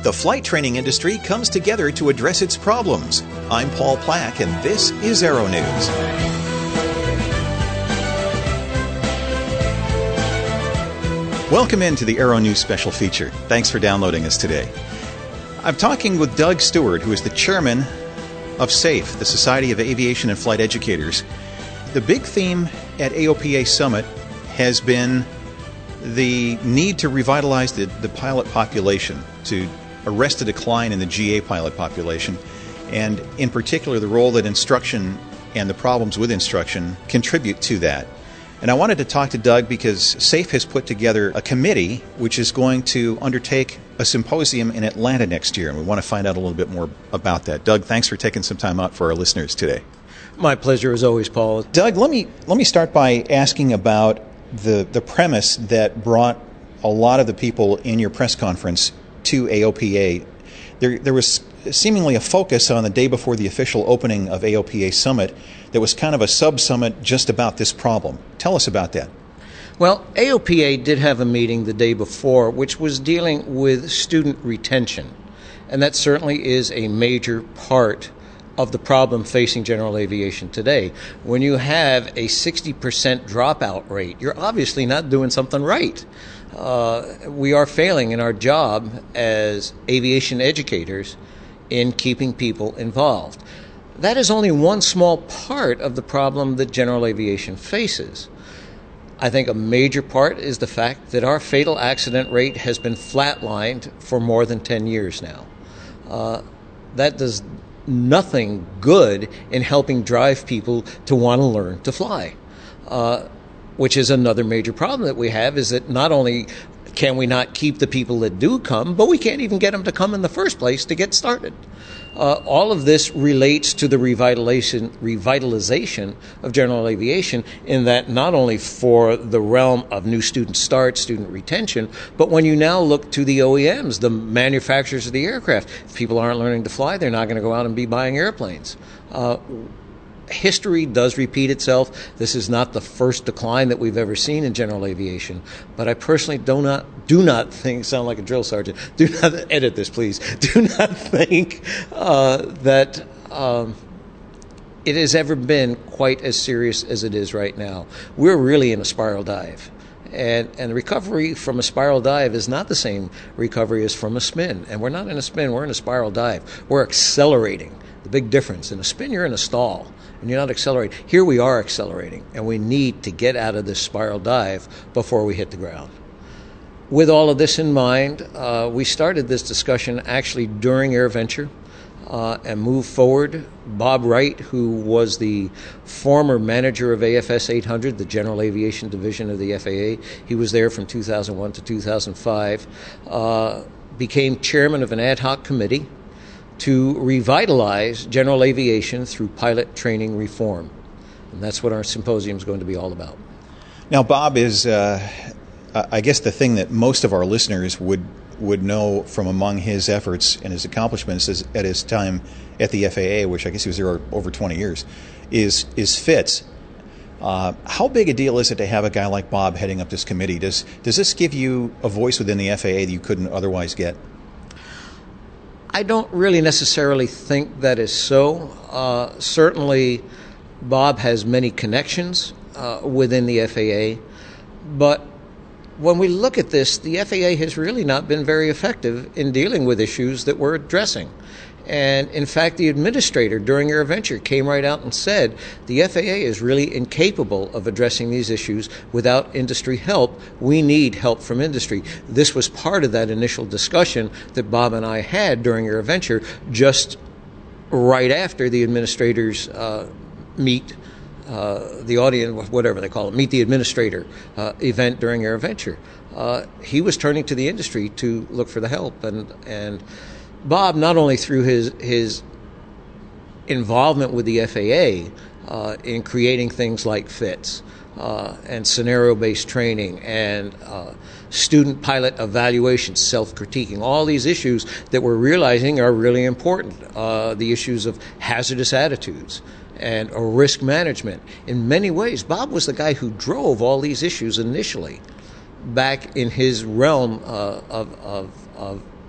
The flight training industry comes together to address its problems. I'm Paul Plack, and this is Aero News. Welcome into the Aero News special feature. Thanks for downloading us today. I'm talking with Doug Stewart, who is the chairman of SAFE, the Society of Aviation and Flight Educators. The big theme at AOPA Summit has been the need to revitalize the pilot population, to arrest a decline in the GA pilot population, and in particular the role that instruction and the problems with instruction contribute to that. And I wanted to talk to Doug because SAFE has put together a committee which is going to undertake a symposium in Atlanta next year, and we want to find out a little bit more about that. Doug, thanks for taking some time out for our listeners today. My pleasure as always, Paul. Doug, let me start by asking about the premise that brought a lot of the people in your press conference to AOPA. There was seemingly a focus on the day before the official opening of AOPA Summit that was kind of a sub-summit just about this problem. Tell us about that. Well, AOPA did have a meeting the day before which was dealing with student retention, and that certainly is a major part of the problem facing general aviation today. When you have a 60% dropout rate, you're obviously not doing something right. We are failing in our job as aviation educators in keeping people involved. That is only one small part of the problem that general aviation faces. I think a major part is the fact that our fatal accident rate has been flatlined for more than 10 years now. That does nothing good in helping drive people to want to learn to fly, which is another major problem that we have, is that not only can we not keep the people that do come, but we can't even get them to come in the first place to get started. All of this relates to the revitalization of general aviation, in that not only for the realm of new student start, student retention, but when you now look to the OEMs, the manufacturers of the aircraft, if people aren't learning to fly, they're not going to go out and be buying airplanes. History does repeat itself. This is not the first decline that we've ever seen in general aviation, but I personally do not think, sound like a drill sergeant, do not edit this please, do not think that it has ever been quite as serious as it is right now. We're really in a spiral dive. And recovery from a spiral dive is not the same recovery as from a spin. And we're not in a spin, we're in a spiral dive. We're accelerating. The big difference, in a spin you're in a stall and you're not accelerating. Here we are accelerating, and we need to get out of this spiral dive before we hit the ground. With all of this in mind, we started this discussion actually during AirVenture and moved forward. Bob Wright, who was the former manager of AFS 800, the General Aviation Division of the FAA, he was there from 2001 to 2005, became chairman of an ad hoc committee to revitalize general aviation through pilot training reform. And that's what our symposium is going to be all about. Now, Bob is, I guess, the thing that most of our listeners would know from among his efforts and his accomplishments at his time at the FAA, which I guess he was there over 20 years, is FITS. How big a deal is it to have a guy like Bob heading up this committee? Does this give you a voice within the FAA that you couldn't otherwise get? I don't really necessarily think that is so. Certainly, Bob has many connections within the FAA, but when we look at this, the FAA has really not been very effective in dealing with issues that we're addressing. And in fact, the administrator during AirVenture came right out and said the FAA is really incapable of addressing these issues without industry help. We need help from industry. This was part of that initial discussion that Bob and I had during AirVenture, just right after the administrators meet the audience, whatever they call it, meet the administrator event during AirVenture. He was turning to the industry to look for the help, and Bob, not only through his involvement with the FAA in creating things like FITS and scenario-based training and student pilot evaluation, self-critiquing, all these issues that we're realizing are really important. The issues of hazardous attitudes and risk management. In many ways, Bob was the guy who drove all these issues initially back in his realm of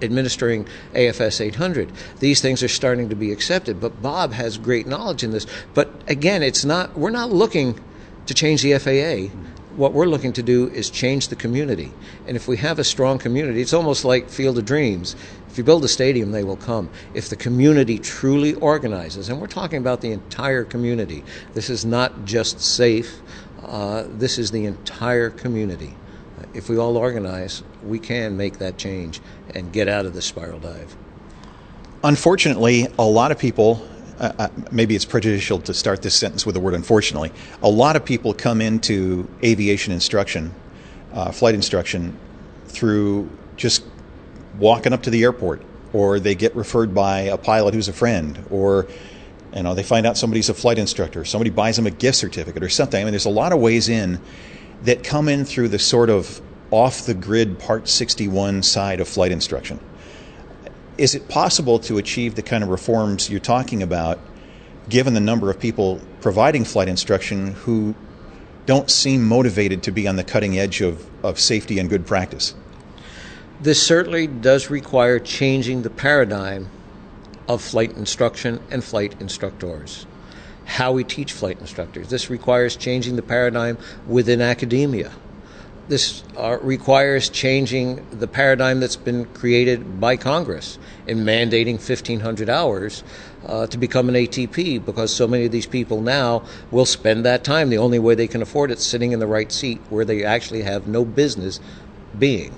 administering AFS 800. These things are starting to be accepted, but Bob has great knowledge in this. But again, we're not looking to change the FAA. What we're looking to do is change the community. And if we have a strong community, it's almost like Field of Dreams. If you build a stadium, they will come. If the community truly organizes, and we're talking about the entire community, this is not just SAFE, this is the entire community. If we all organize, we can make that change and get out of this spiral dive. Unfortunately, a lot of people, maybe it's prejudicial to start this sentence with the word unfortunately, a lot of people come into aviation instruction, flight instruction, through just walking up to the airport, or they get referred by a pilot who's a friend, or they find out somebody's a flight instructor, somebody buys them a gift certificate or something. I mean, there's a lot of ways in that come in through the sort of off-the-grid Part 61 side of flight instruction. Is it possible to achieve the kind of reforms you're talking about, given the number of people providing flight instruction who don't seem motivated to be on the cutting edge of safety and good practice? This certainly does require changing the paradigm of flight instruction and flight instructors, how we teach flight instructors. This requires changing the paradigm within academia. This requires changing the paradigm that's been created by Congress in mandating 1,500 hours to become an ATP, because so many of these people now will spend that time, the only way they can afford it, sitting in the right seat where they actually have no business being.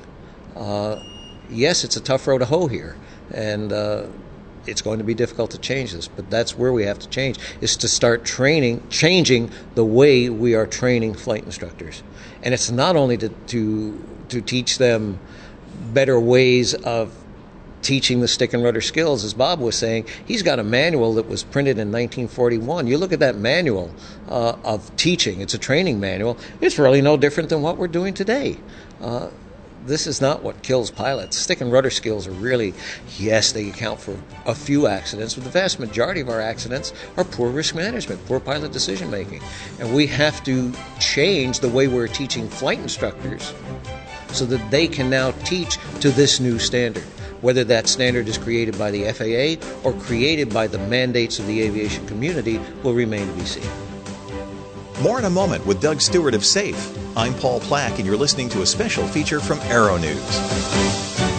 Yes, it's a tough row to hoe here, and it's going to be difficult to change this, but that's where we have to change, is to start changing the way we are training flight instructors. And it's not only to teach them better ways of teaching the stick and rudder skills, as Bob was saying. He's got a manual that was printed in 1941. You look at that manual of teaching, it's a training manual. It's really no different than what we're doing today. This is not what kills pilots. Stick and rudder skills are really, yes, they account for a few accidents, but the vast majority of our accidents are poor risk management, poor pilot decision making. And we have to change the way we're teaching flight instructors so that they can now teach to this new standard. Whether that standard is created by the FAA or created by the mandates of the aviation community will remain to be seen. More in a moment with Doug Stewart of SAFE. I'm Paul Plack, and you're listening to a special feature from Aero News.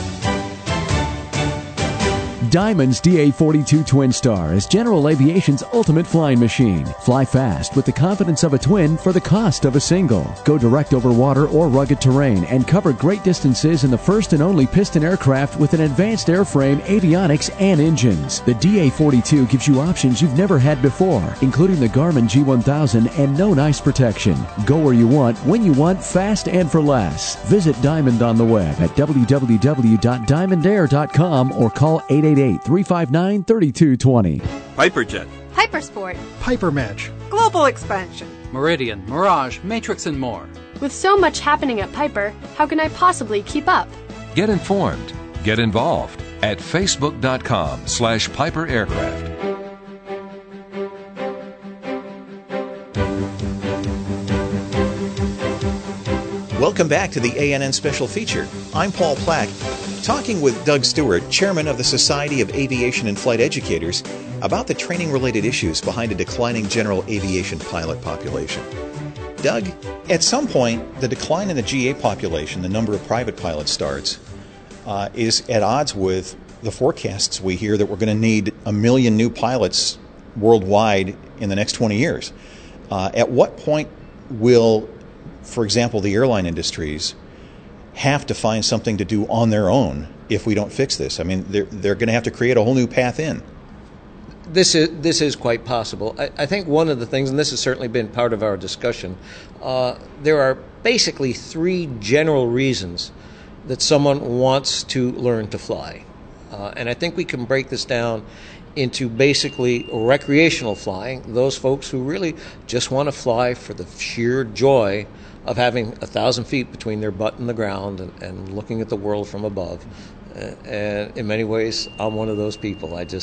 Diamond's DA-42 Twin Star is General Aviation's ultimate flying machine. Fly fast with the confidence of a twin for the cost of a single. Go direct over water or rugged terrain and cover great distances in the first and only piston aircraft with an advanced airframe, avionics, and engines. The DA-42 gives you options you've never had before, including the Garmin G1000 and known ice protection. Go where you want, when you want, fast and for less. Visit Diamond on the web at www.diamondair.com or call 888-359-3220. Piperjet, Hypersport, Hypermatch, Global Expansion, Meridian, Mirage, Matrix, and more. With so much happening at Piper, how can I possibly keep up? Get informed. Get involved at facebook.com/Piper Aircraft. Welcome back to the ANN Special Feature. I'm Paul Plack, talking with Doug Stewart, Chairman of the Society of Aviation and Flight Educators, about the training-related issues behind a declining general aviation pilot population. Doug, at some point, the decline in the GA population, the number of private pilot starts, is at odds with the forecasts we hear that we're going to need 1 million new pilots worldwide in the next 20 years. At what point will, for example, the airline industries have to find something to do on their own if we don't fix this? I mean, they're going to have to create a whole new path in. This is quite possible. I think one of the things, and this has certainly been part of our discussion, there are basically 3 general reasons that someone wants to learn to fly. And I think we can break this down into basically recreational flying, those folks who really just want to fly for the sheer joy of having 1,000 feet between their butt and the ground and looking at the world from above. And in many ways, I'm one of those people. I just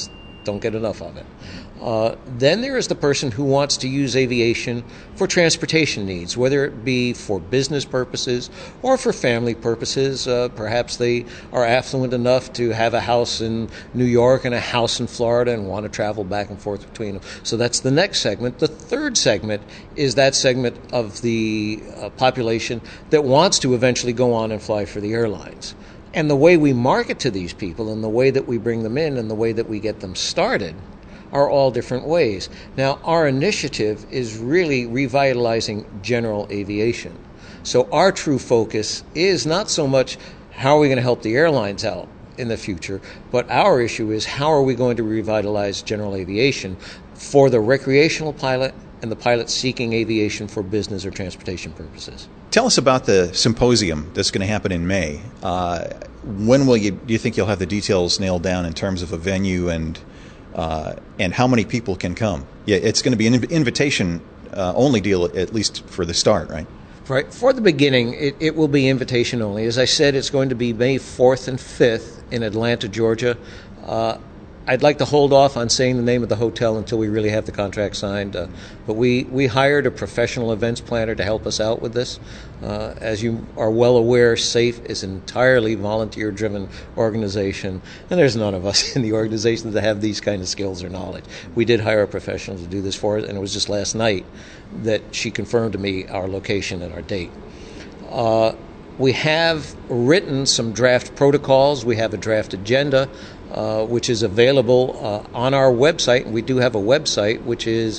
don't get enough of it. Then there is the person who wants to use aviation for transportation needs, whether it be for business purposes or for family purposes. Perhaps they are affluent enough to have a house in New York and a house in Florida and want to travel back and forth between them. So that's the next segment. The third segment is that segment of the population that wants to eventually go on and fly for the airlines. And the way we market to these people and the way that we bring them in and the way that we get them started are all different ways. Now, our initiative is really revitalizing general aviation. So our true focus is not so much how are we going to help the airlines out in the future, but our issue is how are we going to revitalize general aviation for the recreational pilot and the pilot seeking aviation for business or transportation purposes. Tell us about the symposium that's going to happen in May. When do you think you'll have the details nailed down in terms of a venue and how many people can come? Yeah, it's going to be an invitation only deal, at least for the start, right? Right. For the beginning, it will be invitation only. As I said, it's going to be May 4th and 5th in Atlanta, Georgia. I'd like to hold off on saying the name of the hotel until we really have the contract signed. But we hired a professional events planner to help us out with this. As you are well aware, SAFE is an entirely volunteer-driven organization, and there's none of us in the organization that have these kind of skills or knowledge. We did hire a professional to do this for us, and it was just last night that she confirmed to me our location and our date. We have written some draft protocols. We have a draft agenda, which is available on our website. And we do have a website, which is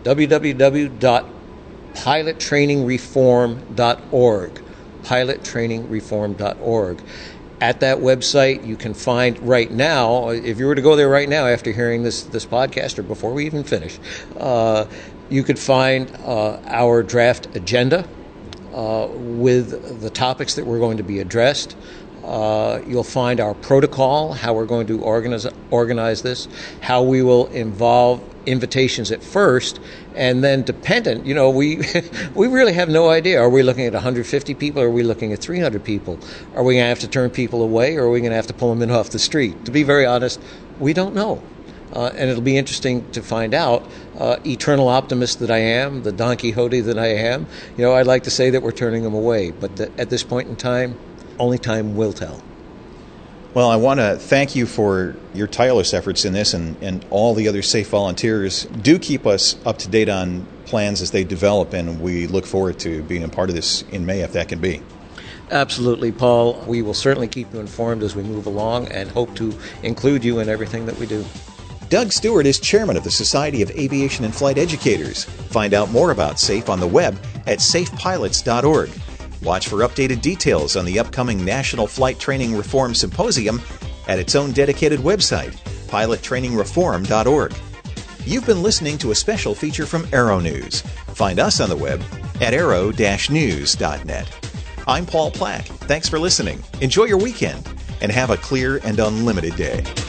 www.pilottrainingreform.org. Pilottrainingreform.org. At that website, you can find right now, if you were to go there right now after hearing this podcast or before we even finish, you could find our draft agenda with the topics that we're going to be addressed. You'll find our protocol, how we're going to organize this, how we will involve invitations at first, and then dependent, we really have no idea. Are we looking at 150 people, or are we looking at 300 people? Are we going to have to turn people away, or are we going to have to pull them in off the street? To be very honest, we don't know. And it'll be interesting to find out. Eternal optimist that I am, the Don Quixote that I am, I'd like to say that we're turning them away. But at this point in time, only time will tell. Well, I want to thank you for your tireless efforts in this and all the other SAFE volunteers. Do keep us up to date on plans as they develop, and we look forward to being a part of this in May, if that can be. Absolutely, Paul. We will certainly keep you informed as we move along and hope to include you in everything that we do. Doug Stewart is chairman of the Society of Aviation and Flight Educators. Find out more about SAFE on the web at safepilots.org. Watch for updated details on the upcoming National Flight Training Reform Symposium at its own dedicated website, pilottrainingreform.org. You've been listening to a special feature from Aero News. Find us on the web at aero-news.net. I'm Paul Plack. Thanks for listening. Enjoy your weekend and have a clear and unlimited day.